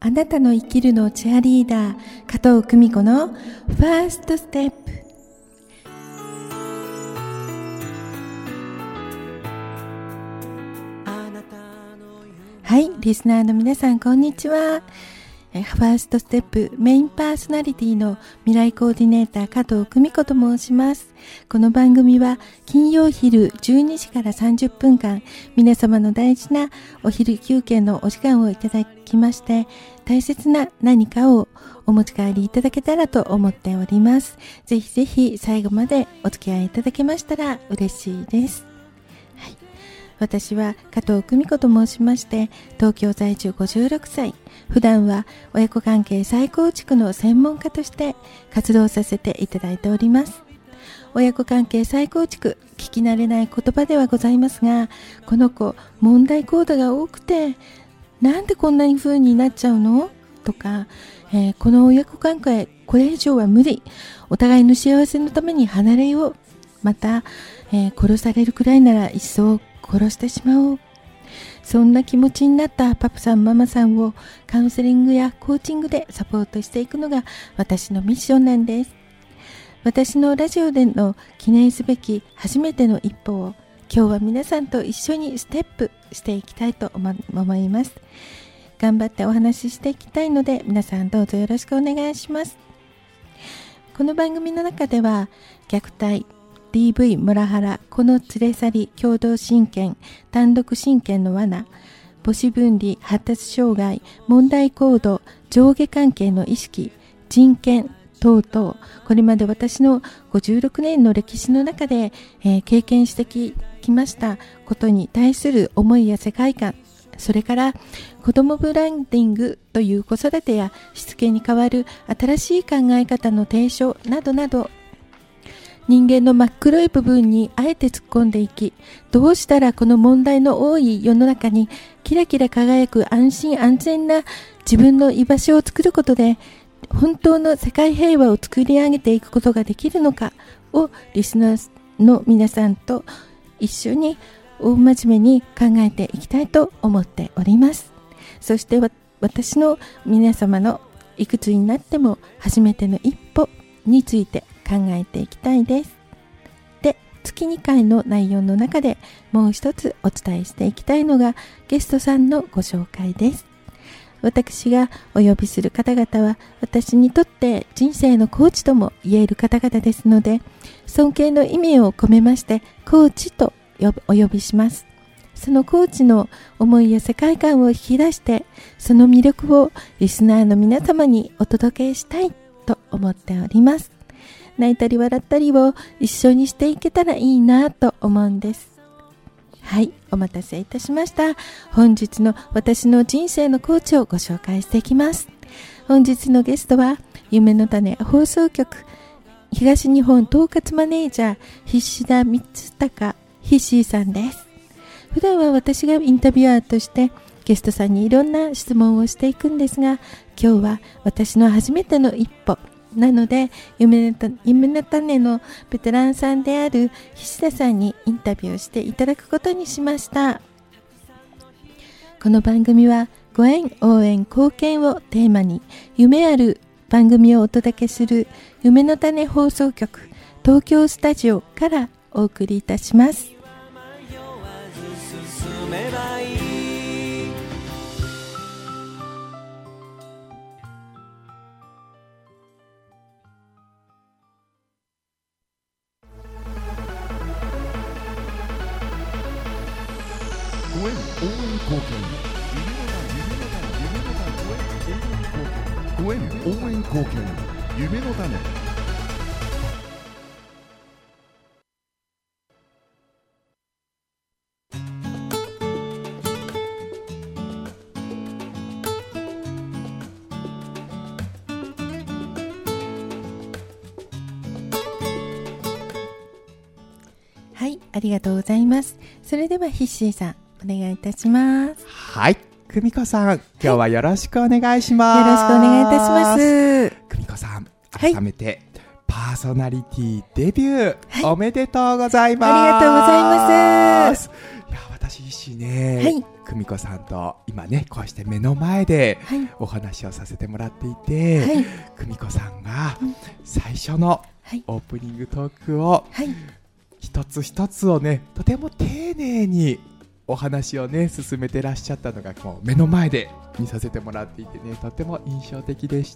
あなたの生きるのチアリーダー加藤久美子のファーストステップ。はい、リスナーの皆さんこんにちは。ファーストステップメインパーソナリティの未来コーディネーター加藤久美子と申します。この番組は金曜昼12時から30分間、皆様の大事なお昼休憩のお時間をいただきまして、大切な何かをお持ち帰りいただけたらと思っております。ぜひぜひ最後までお付き合いいただけましたら嬉しいです。はい、私は加藤久美子と申しまして、東京在住56歳、普段は親子関係再構築の専門家として活動させていただいております。親子関係再構築、聞き慣れない言葉ではございますが、この子問題行動が多くて、なんでこんなに風になっちゃうのとか、この親子関係これ以上は無理、お互いの幸せのために離れよう、また、殺されるくらいなら一層殺してしまおう、そんな気持ちになったパパさんママさんをカウンセリングやコーチングでサポートしていくのが私のミッションなんです。私のラジオでの記念すべき初めての一歩を今日は皆さんと一緒にステップしていきたいと思います。頑張ってお話ししていきたいので、皆さんどうぞよろしくお願いします。この番組の中では虐待、DV、モラハラ、子の連れ去り、共同親権、単独親権の罠、母子分離、発達障害、問題行動、上下関係の意識、人権等々、これまで私の56年の歴史の中で、経験してきましたことに対する思いや世界観、それから子どもブランディングという子育てやしつけに代わる新しい考え方の提唱などなど、人間の真っ黒い部分にあえて突っ込んでいき、どうしたらこの問題の多い世の中にキラキラ輝く安心安全な自分の居場所を作ることで本当の世界平和を作り上げていくことができるのかをリスナーの皆さんと一緒に大真面目に考えていきたいと思っております。そして私の皆様のいくつになっても初めての一歩について考えていきたいです。で、月2回の内容の中でもう一つお伝えしていきたいのがゲストさんのご紹介です。私がお呼びする方々は私にとって人生のコーチとも言える方々ですので、尊敬の意味を込めましてコーチとお呼びします。そのコーチの思いや世界観を引き出して、その魅力をリスナーの皆様にお届けしたいと思っております。泣いたり笑ったりを一緒にしていけたらいいなと思うんです。はい、お待たせいたしました。本日の私の人生のコーチをご紹介していきます。本日のゲストは夢の種放送局東日本統括マネージャー菱田光孝ヒッシーさんです。普段は私がインタビュアーとしてゲストさんにいろんな質問をしていくんですが、今日は私の初めての一歩なので、夢の種のベテランさんである菱田さんにインタビューしていただくことにしました。この番組はご縁、応援、貢献をテーマに夢ある番組をお届けする夢の種放送局東京スタジオからお送りいたします。 ご縁応援貢献夢の種。 はい、ありがとうございます。それではヒッシーさんお願いいたします。 はい、久美子さん、今日はよろしくお願いします。 よろしくお願いいたします。 久美子さん、改めて、パーソナリティデビュー、おめでとうございます。 ありがとうございます。 いや、私石しね、 はい、 久美子さんと今ねこうして目の前ではい、 お話をさせてもらっていて、 はい、 久美子さんがうん最初のはい、 オープニングトークをはい、 一つ一つをねとても丁寧にお話をね進めてらっしゃったのがもう目の前で見させてもらっていてね、とても印象的でした。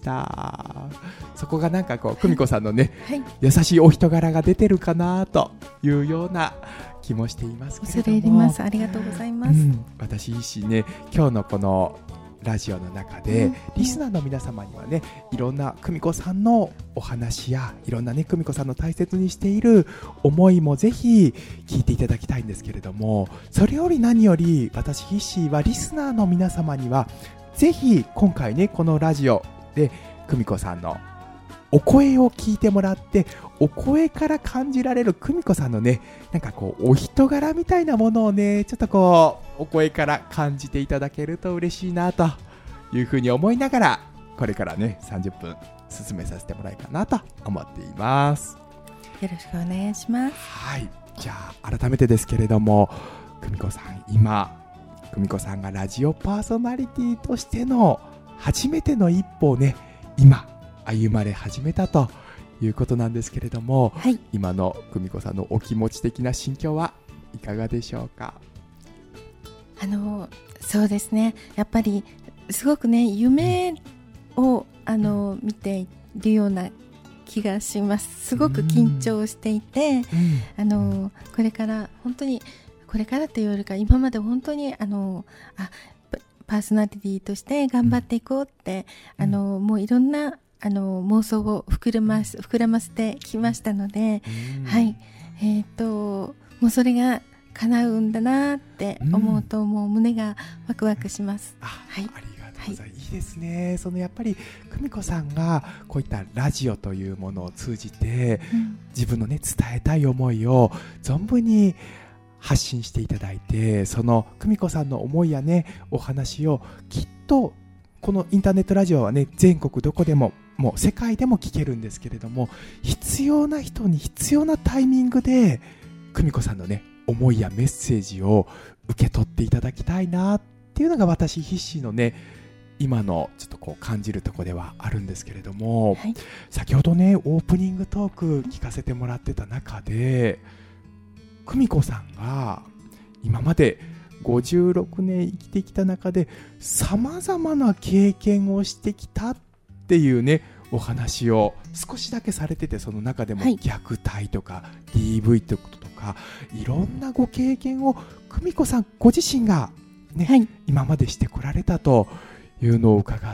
そこがなんかこう久美子さんのね、 はい、 優しいお人柄が出てるかなというような気もしていますけれども、 恐れ入ります。ありがとうございます。 私自身ね今日のこのラジオの中で、 うんリスナーの皆様にはねいろんな久美子さんのお話やいろんなね久美子さんの大切にしている思いもぜひ聞いていただきたいんですけれども、それより何より私自身はリスナーの皆様にはぜひ今回ねこのラジオで久美子さんのお声を聞いてもらって、お声から感じられる久美子さんのねなんかこうお人柄みたいなものをねちょっとこうお声から感じていただけると嬉しいなというふうに思いながら、これからね30分進めさせてもらえたかなと思っています。 よろしくお願いします。 はい、じゃあ改めてですけれども、久美子さん今久美子さんがラジオパーソナリティとしての初めての一歩をね今歩まれ始めたということなんですけれども、 はい、 今の久美子さんのお気持ち的な心境はいかがでしょうか？ そうですね、やっぱりすごくね夢を見ているような気がします。すごく緊張していて、これから本当にこれからというよりか今まで本当にパーソナリティとして頑張っていこうって、もういろんな妄想を膨らませてきましたので、はい、もうそれが叶うんだなって思うと、もう胸がワクワクします。はい、 ありがとうございます。いいですね。そのやっぱり久美子さんがこういったラジオというものを通じて、自分のね伝えたい思いを存分に発信していただいて、その久美子さんの思いやねお話をきっとこのインターネットラジオはね全国どこでももう世界でも聞けるんですけれども、必要な人に必要なタイミングで久美子さんのね思いやメッセージを受け取っていただきたいなっていうのが私必死のね今のちょっとこう感じるところではあるんですけれども、 はい、 先ほどねオープニングトーク聞かせてもらってた中で久美子さんが今まで56年生きてきた中でさまざまな経験をしてきたっていうねお話を少しだけされてて、その中でも虐待とか DV とかいろんなご経験を久美子さんご自身がね、はい、今までしてこられたというのを伺って、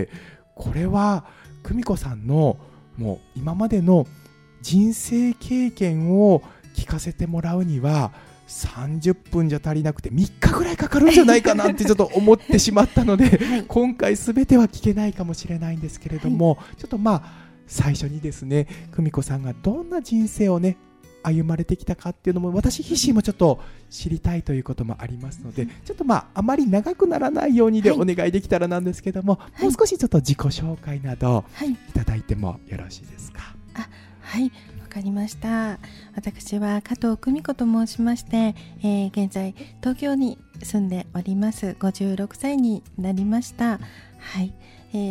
これは久美子さんのもう今までの人生経験を聞かせてもらうには30分じゃ足りなくて3日ぐらいかかるんじゃないかなってちょっと思ってしまったので、はい、今回全ては聞けないかもしれないんですけれども、はい、ちょっと最初にですね久美子さんがどんな人生をね歩まれてきたかっていうのも私自身もちょっと知りたいということもありますので、ちょっとあまり長くならないようにでお願いできたらなんですけども、はい、もう少しちょっと自己紹介などいただいてもよろしいですか？ はい、わかりました。私は加藤久美子と申しまして、現在東京に住んでおります。56歳になりました。はい、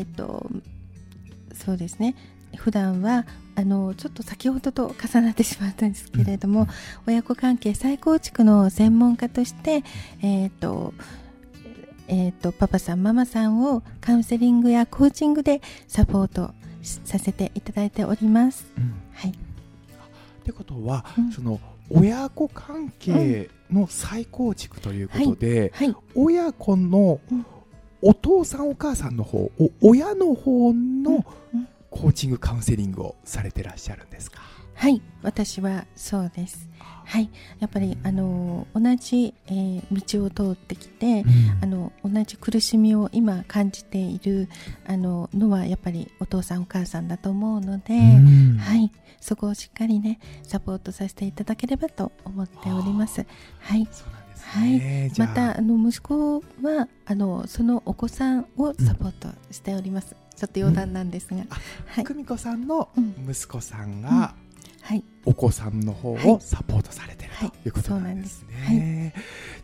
そうですね、普段はちょっと先ほどと重なってしまったんですけれども、親子関係再構築の専門家としてパパさんママさんをカウンセリングやコーチングでサポートさせていただいております。はい。 ってことは、その親子関係の再構築ということで、親子のお父さんお母さんの方、親の方のコーチングカウンセリングをされてらっしゃるんですか？ はい、私はそうです。はい、やっぱり同じ、道を通ってきて、同じ苦しみを今感じているのはやっぱりお父さんお母さんだと思うので、はい、そこをしっかりねサポートさせていただければと思っております。はい。はい、また息子はそのお子さんをサポートしております。ちょっと余談なんですが、 久美子さんの息子さんが、お子さんの方をサポートされているということなんですね。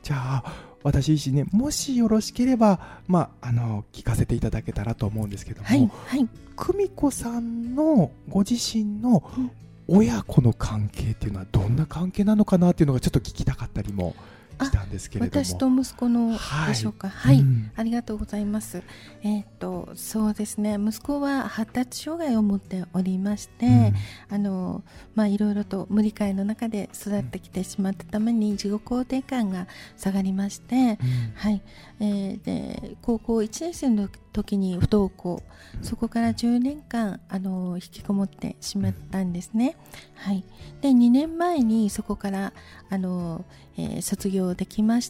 じゃあ私自身ね、もしよろしければ、聞かせていただけたらと思うんですけども、 はいはい、 久美子さんのご自身の親子の関係っていうのはどんな関係なのかなっていうのがちょっと聞きたかったりもしたんですけれども。 私と息子のでしょうか。はい、ありがとうございます。そうですね、息子は発達障害を持っておりまして、いろいろと無理解の中で育ってきてしまったために自己肯定感が下がりまして、で高校1年生の時に不登校、そこから10年間引きこもってしまったんですね。で2年前にそこから卒業できまして、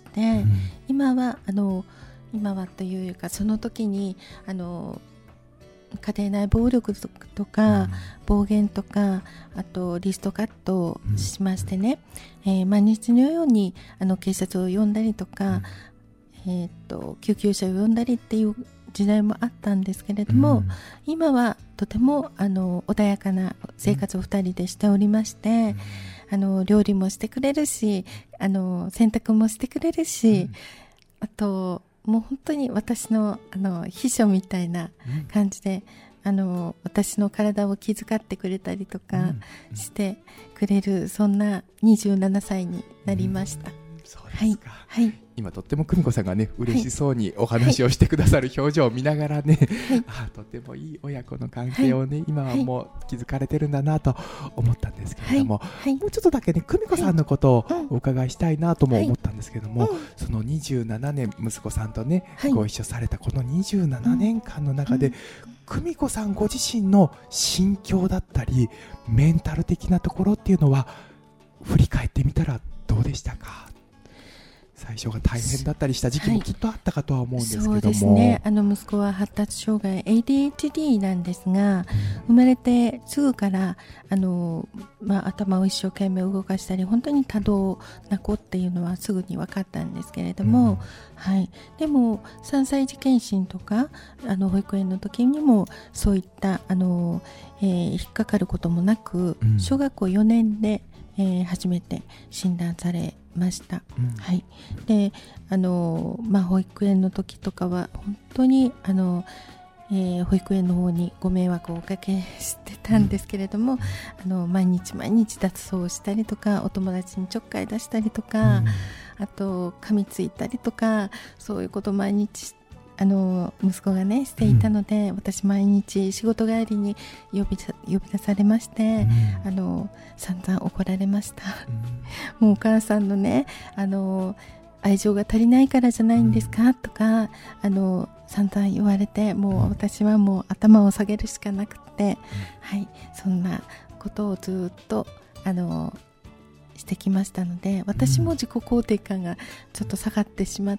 今はというか、その時に家庭内暴力とか、暴言とか、あとリストカットをしましてね、毎日のように警察を呼んだりとか、救急車を呼んだりっていう時代もあったんですけれども、今はとても穏やかな生活を2人でしておりまして、料理もしてくれるし、洗濯もしてくれるし、あともう本当に私の秘書みたいな感じで、私の体を気遣ってくれたりとかしてくれる、そんな27歳になりました。 そうですか。今とっても久美子さんがね、嬉しそうにお話をしてくださる表情を見ながらね、とてもいい親子の関係をね、今はもう築かれてるんだなと思ったんですけれども、もうちょっとだけね、久美子さんのことをお伺いしたいなとも思ったんですけども、その27年息子さんとね、ご一緒されたこの27年間の中で、久美子さんご自身の心境だったりメンタル的なところっていうのは振り返ってみたらどうでしたか？最初が大変だったりした時期もきっとあったかとは思うんですけども。 そうですね、息子は発達障害 ADHD なんですが、生まれてすぐから頭を一生懸命動かしたり、本当に多動な子っていうのはすぐに分かったんですけれども、でも3歳児検診とか保育園の時にもそういった引っかかることもなく、小学校4年で初めて診断されました。で保育園の時とかは本当に保育園の方にご迷惑をおかけしてたんですけれども、毎日脱走したりとか、お友達にちょっかい出したりとか、あと噛みついたりとか、そういうことを毎日息子がねしていたので、私毎日仕事帰りに呼び出されまして、散々怒られました。もうお母さんのね愛情が足りないからじゃないんですかとか散々言われて、もう私はもう頭を下げるしかなくて、そんなことをずっとしてきましたので、私も自己肯定感がちょっと下がってしまって、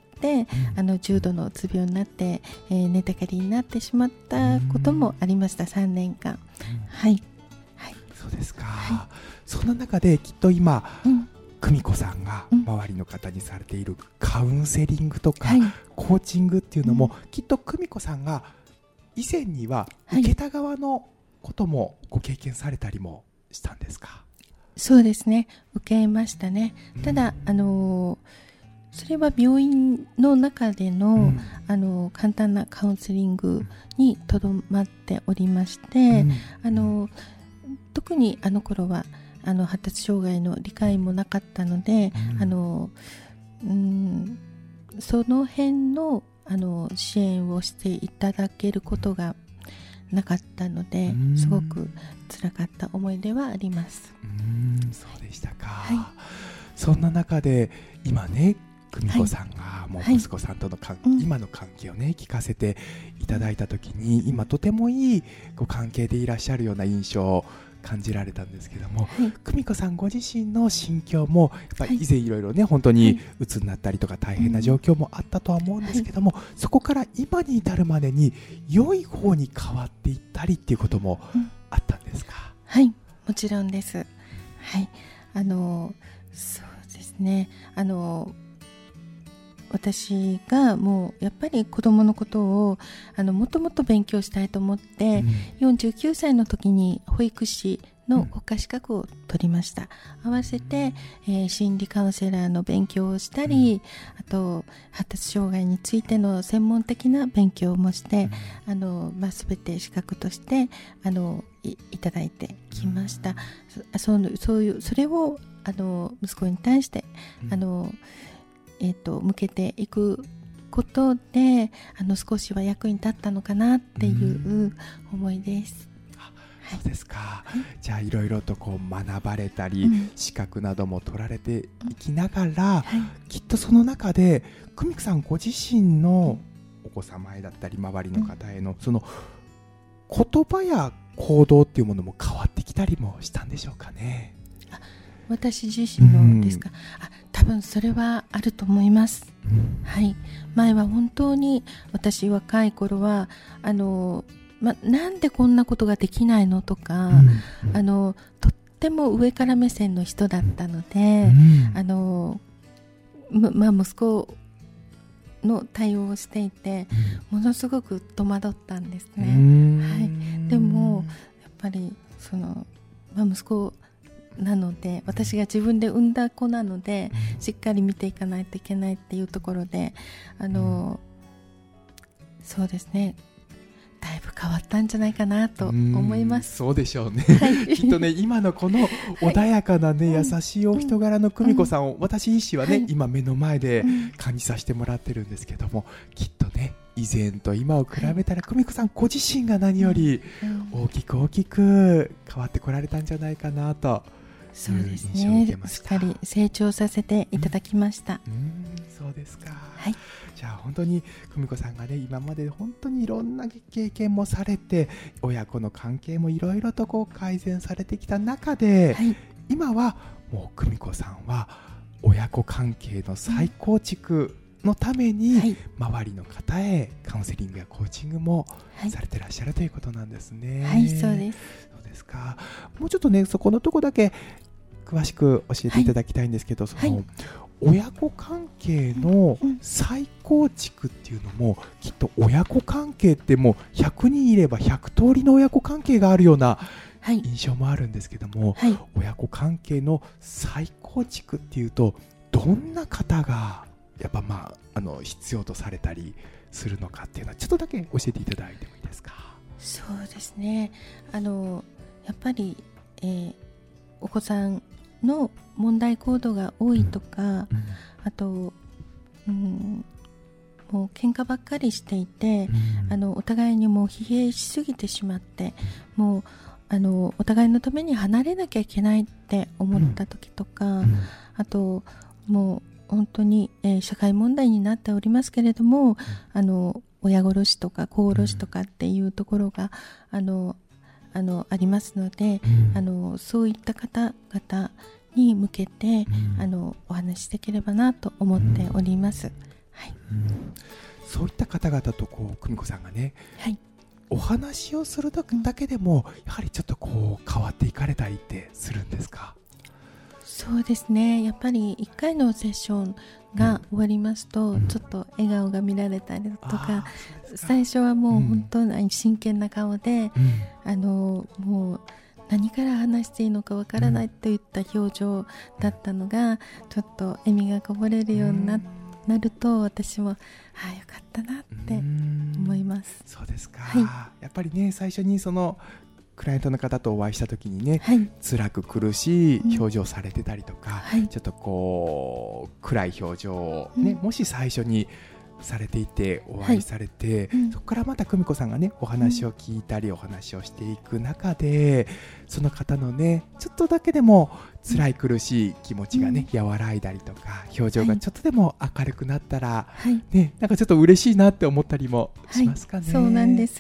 重度のうつ病になって、寝たきりになってしまったこともありました。3年間。 そうですか。そんな中できっと今、久美子さんが周りの方にされているカウンセリングとか、コーチングっていうのも、きっと久美子さんが以前には受けた側のこともご経験されたりもしたんですか？ そうですね、受けましたね。ただそれは病院の中での、簡単なカウンセリングにとどまっておりまして、特に頃は発達障害の理解もなかったので、その辺の支援をしていただけることがなかったので、すごく辛かった思い出はあります。 そうでしたか。そんな中で今ね、久美子さんがもう息子さんとの今の関係をね聞かせていただいたときに、今とてもいいご関係でいらっしゃるような印象を感じられたんですけども、久美子さんご自身の心境もやっぱり以前いろいろね、本当に鬱になったりとか大変な状況もあったとは思うんですけども、そこから今に至るまでに良い方に変わっていったりっていうこともあったんですか？ もちろんです。そうですね、私がもうやっぱり子供のことをもっともっと勉強したいと思って、49歳の時に保育士の国家資格を取りました。合わせて、心理カウンセラーの勉強をしたり、あと発達障害についての専門的な勉強もして、全て資格としていただいてきました。それを息子に対して向けていくことで少しは役に立ったのかなっていう思いです。 そうですか。じゃあいろいろとこう学ばれたり、資格なども取られていきながら、きっとその中で久美子さんご自身のお子様へだったり周りの方へのその言葉や行動っていうものも変わってきたりもしたんでしょうかね。 私自身のですか。多分それはあると思います。前は本当に私若い頃はなんでこんなことができないのとか、とっても上から目線の人だったので、息子の対応をしていて、ものすごく戸惑ったんですね。でもやっぱり息子なので、私が自分で産んだ子なので、しっかり見ていかないといけないっていうところで、そうですね、だいぶ変わったんじゃないかなと思います。 そうでしょうね。きっとね、今のこの穏やかなね、優しいお人柄の久美子さんを、私自身はね、今目の前で感じさせてもらってるんですけども、きっとね、以前と今を比べたら久美子さんご自身が何より大きく変わってこられたんじゃないかなと。 そうですね、しっかり成長させていただきました。 そうですか。じゃあ本当に久美子さんがね、今まで本当にいろんな経験もされて、親子の関係もいろいろとこう改善されてきた中で、今はもう久美子さんは親子関係の再構築のために、周りの方へカウンセリングやコーチングもされてらっしゃるということなんですね。 そうです。 そうですか。もうちょっとね、そこのとこだけ詳しく教えていただきたいんですけど、親子関係の再構築っていうのも、きっと親子関係ってもう100人いれば100通りの親子関係があるような印象もあるんですけども、親子関係の再構築っていうと、どんな方がやっぱ必要とされたりするのかっていうのは、ちょっとだけ教えていただいてもいいですか。 そうですね、やっぱり、お子さんの問題行動が多いとか、あと、もう喧嘩ばっかりしていて、お互いにもう疲弊しすぎてしまって、もうお互いのために離れなきゃいけないって思った時とか、あともう本当に、社会問題になっておりますけれども、親殺しとか子殺しとかっていうところがありますので、そういった方々に向けて、お話しできればなと思っております。 そういった方々と久美子さんがね、お話をするだけでも、やはりちょっと変わっていかれたりってするんですか。 そうですね、やっぱり1回のセッションが終わりますと、ちょっと笑顔が見られたりとか、最初はもう本当に真剣な顔で、もう何から話していいのかわからないといった表情だったのが、ちょっと笑みがこぼれるようになると、私もよかったなって思います。 そうですか。やっぱりね、最初にそのクライアントの方とお会いした時にね、辛く苦しい表情されてたりとか、ちょっと暗い表情をね、もし最初にされていてお会いされて、そこからまた久美子さんがね、お話を聞いたりお話をしていく中で、その方のね、ちょっとだけでも辛い苦しい気持ちがね、和らいだりとか、表情がちょっとでも明るくなったら、ね、なんかちょっと嬉しいなって思ったりもしますかね。 そうなんです。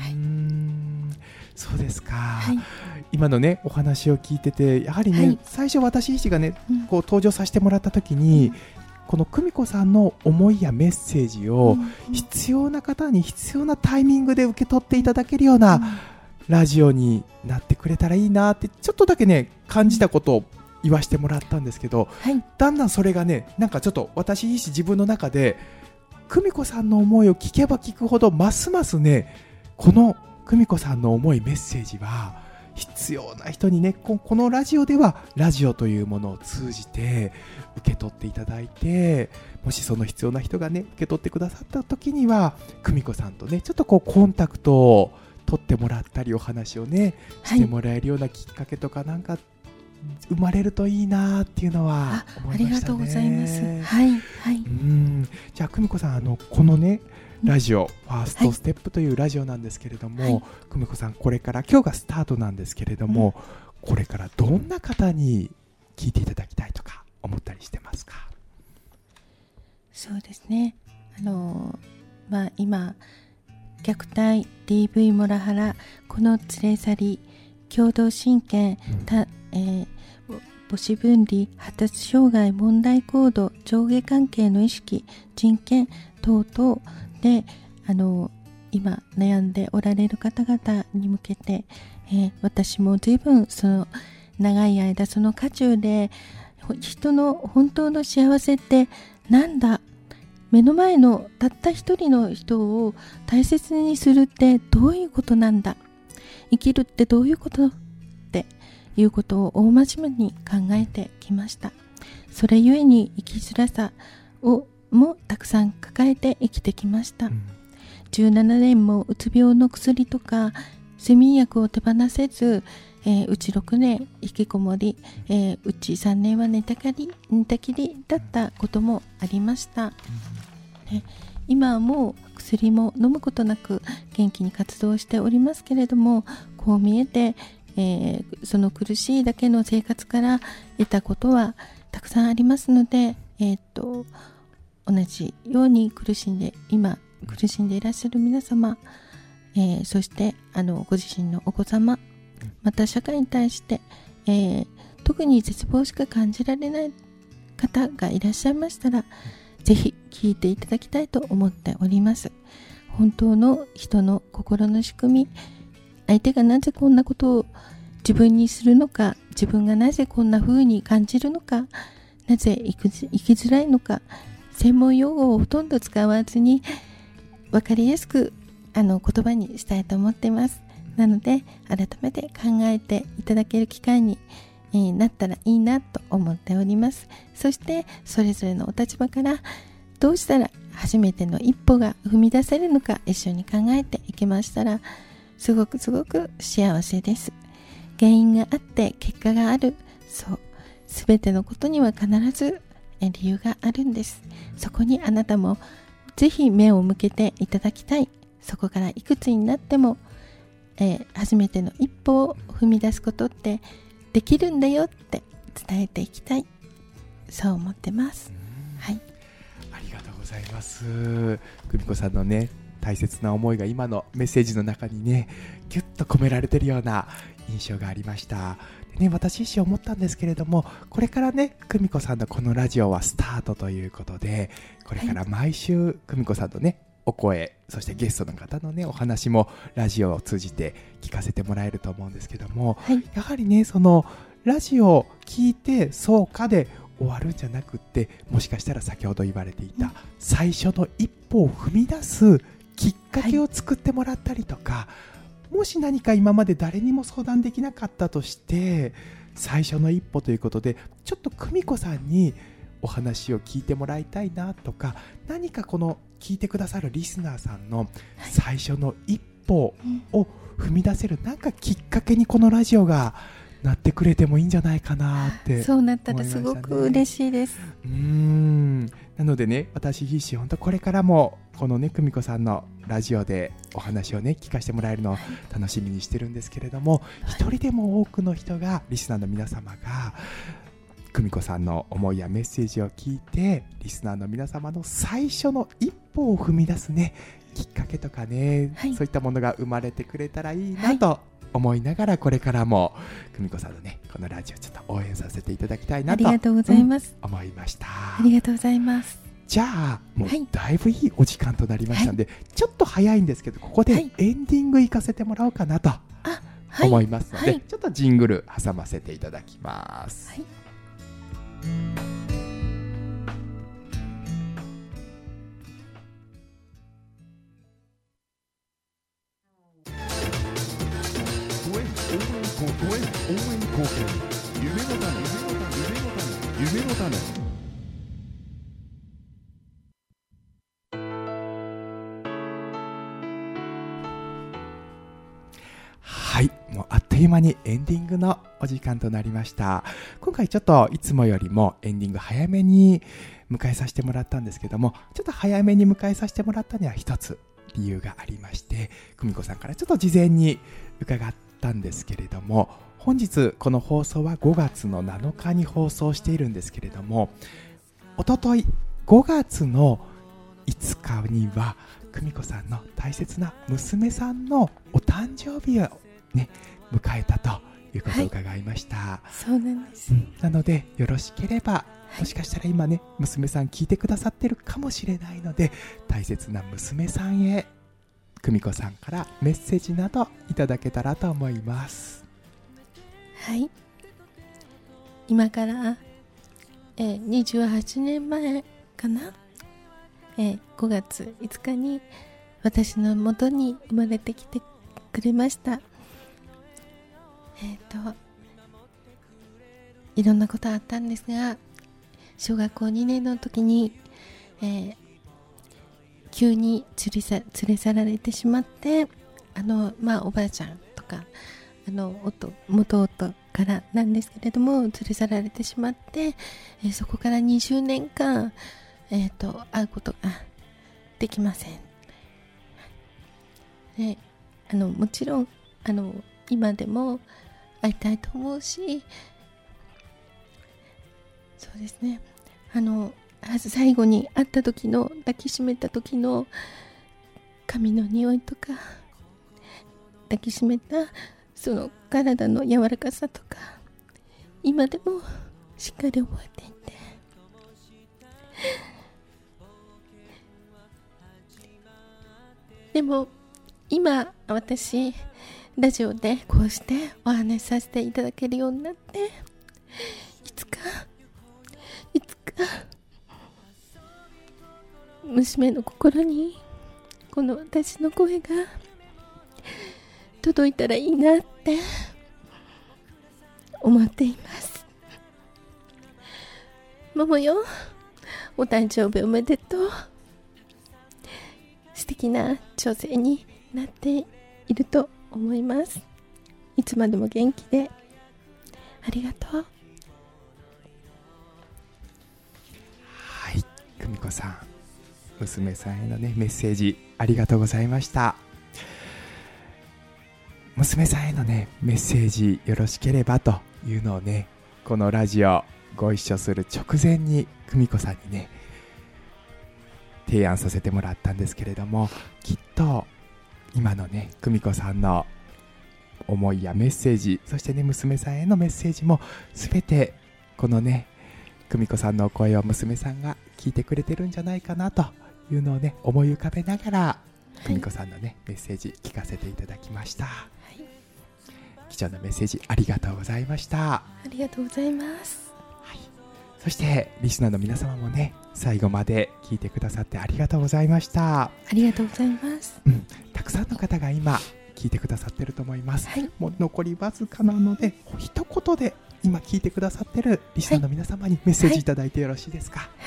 そうですか。今のね、お話を聞いてて、やはりね、最初私自身がね、登場させてもらった時に、この久美子さんの思いやメッセージを必要な方に必要なタイミングで受け取っていただけるようなラジオになってくれたらいいなって、ちょっとだけね、感じたことを言わせてもらったんですけど、だんだんそれがね、なんかちょっと私自身自分の中で、久美子さんの思いを聞けば聞くほど、ますますね、この久美子さんの思い、メッセージは必要な人にね、このラジオではラジオというものを通じて受け取っていただいて、もしその必要な人がね受け取ってくださった時には久美子さんとねちょっとコンタクトを取ってもらったり、お話をねしてもらえるようなきっかけとかなんか生まれるといいなっていうのは思いましたね。 ありがとうございます。はいはい。 じゃあ久美子さん、このねラジオファーストステップというラジオなんですけれども、久美子さん、これから今日がスタートなんですけれども、これからどんな方に聞いていただきたいとか思ったりしてますか？ そうですね、今虐待、DV、モラハラ、この連れ去り、共同親権、母子分離、発達障害、問題行動、上下関係の意識、人権等々で今悩んでおられる方々に向けて、私も随分その長い間その渦中で、人の本当の幸せってなんだ、目の前のたった一人の人を大切にするってどういうことなんだ、生きるってどういうことっていうことを大真面目に考えてきました。それゆえに生きづらさをもたくさん抱えて生きてきました。17年もうつ病の薬とか睡眠薬を手放せず、うち6年引きこもり、うち3年は寝たきりだったこともありました。今はもう薬も飲むことなく元気に活動しておりますけれども、こう見えて、その苦しいだけの生活から得たことはたくさんありますので、同じように今苦しんでいらっしゃる皆様、そしてご自身のお子様、また社会に対して、特に絶望しか感じられない方がいらっしゃいましたら、ぜひ聞いていただきたいと思っております。本当の人の心の仕組み、相手がなぜこんなことを自分にするのか、自分がなぜこんな風に感じるのか、なぜ生きづらいのか、専門用語をほとんど使わずに分かりやすく言葉にしたいと思っています。なので改めて考えていただける機会になったらいいなと思っております。そしてそれぞれのお立場からどうしたら初めての一歩が踏み出せるのか一緒に考えていきましたら、すごく幸せです。原因があって結果がある、そうすべてのことには必ず理由があるんです。そこにあなたもぜひ目を向けていただきたい。そこからいくつになっても、初めての一歩を踏み出すことってできるんだよって伝えていきたい、そう思ってます。はい、 ありがとうございます。久美子さんのね大切な思いが今のメッセージの中にねギュッと込められているような印象がありました。でね、私自身思ったんですけれども、これからね久美子さんのこのラジオはスタートということで、これから毎週久美子さんのねお声、そしてゲストの方のねお話もラジオを通じて聞かせてもらえると思うんですけども、やはりねそのラジオを聞いてそうかで終わるんじゃなくって、もしかしたら先ほど言われていた最初の一歩を踏み出すきっかけを作ってもらったりとか、もし何か今まで誰にも相談できなかったとして最初の一歩ということでちょっと久美子さんにお話を聞いてもらいたいなとか、何かこの聞いてくださるリスナーさんの最初の一歩を踏み出せるなんかきっかけにこのラジオがなってくれてもいいんじゃないかなって、 そうなったらすごく嬉しいです。 なのでね、私自身本当これからもこのね久美子さんのラジオでお話をね聞かせてもらえるのを楽しみにしてるんですけれども、一人でも多くの人が、リスナーの皆様が久美子さんの思いやメッセージを聞いて、リスナーの皆様の最初の一歩を踏み出すねきっかけとかね、そういったものが生まれてくれたらいいなと思いながら、これからも久美子さんのねこのラジオちょっと応援させていただきたいなと、 ありがとうございます、 思いました。 ありがとうございます。 じゃあもうだいぶいいお時間となりましたので、ちょっと早いんですけどここでエンディング行かせてもらおうかなと思いますので、ちょっとジングル挟ませていただきます。 応援貢献、夢の種、夢の種。 はい、もうあっという間にエンディングのお時間となりました。今回ちょっといつもよりもエンディング早めに迎えさせてもらったんですけども、ちょっと早めに迎えさせてもらったには一つ理由がありまして、久美子さんからちょっと事前に伺ったんですけれども、本日この放送は5月の7日に放送しているんですけれども、おととい5月の5日には久美子さんの大切な娘さんのお誕生日をね、迎えたということを伺いました。 はい、そうなんです、 なのでよろしければ、もしかしたら今ね、娘さん聞いてくださってるかもしれないので、大切な娘さんへ久美子さんからメッセージなどいただけたらと思います。 はい、今から28年前かな、5月5日に私の元に生まれてきてくれました。いろんなことあったんですが、小学校2年の時に、急に連れ去られてしまって、おばあちゃんとか元夫からなんですけれども、連れ去られてしまって、そこから20年間、会うことができません。もちろん今でも会いたいと思うし、そうですね、最後に会った時の抱きしめた時の髪の匂いとか、抱きしめたその体の柔らかさとか、今でもしっかり覚えていて、でも今私ラジオでこうしてお話しさせていただけるようになって、いつか娘の心にこの私の声が届いたらいいなって思っています。ももよ、お誕生日おめでとう。素敵な女性になっていると思います。いつまでも元気でありがとう。 はい、久美子さん、娘さんへのね、メッセージありがとうございました。娘さんへのね、メッセージよろしければというのをね、このラジオご一緒する直前に久美子さんにね、提案させてもらったんですけれども、きっと今のね、久美子さんの思いやメッセージ、そしてね、娘さんへのメッセージも全てこのね、久美子さんの声を娘さんが聞いてくれてるんじゃないかなというのをね、思い浮かべながら、久美子さんのね、メッセージ聞かせていただきました。貴重なメッセージありがとうございました。 ありがとうございます。 そしてリスナーの皆様もね、最後まで聞いてくださってありがとうございました。 ありがとうございます。 たくさんの方が今聞いてくださってると思います。もう残りわずかなので、一言で今聞いてくださってるリスナーの皆様にメッセージいただいてよろしいですか？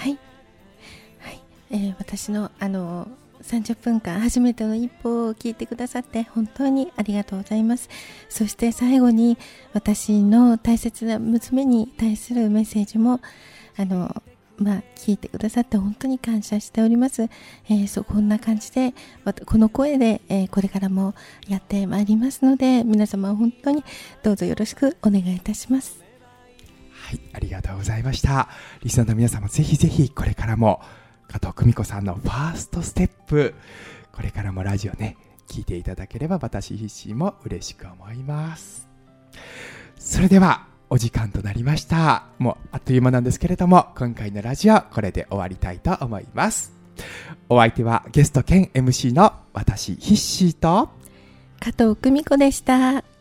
私の30分間初めての一歩を聞いてくださって本当にありがとうございます。そして最後に私の大切な娘に対するメッセージも聞いてくださって本当に感謝しております。こんな感じでこの声で、これからもやってまいりますので、皆様本当にどうぞよろしくお願いいたします。 はい、ありがとうございました。リスナーの皆様、ぜひぜひこれからも加藤久美子さんのファーストステップ、これからもラジオね、聞いていただければ私自身も嬉しく思います。それではお時間となりました。もうあっという間なんですけれども、今回のラジオこれで終わりたいと思います。お相手はゲスト兼 MC の私ヒッシーと加藤久美子でした。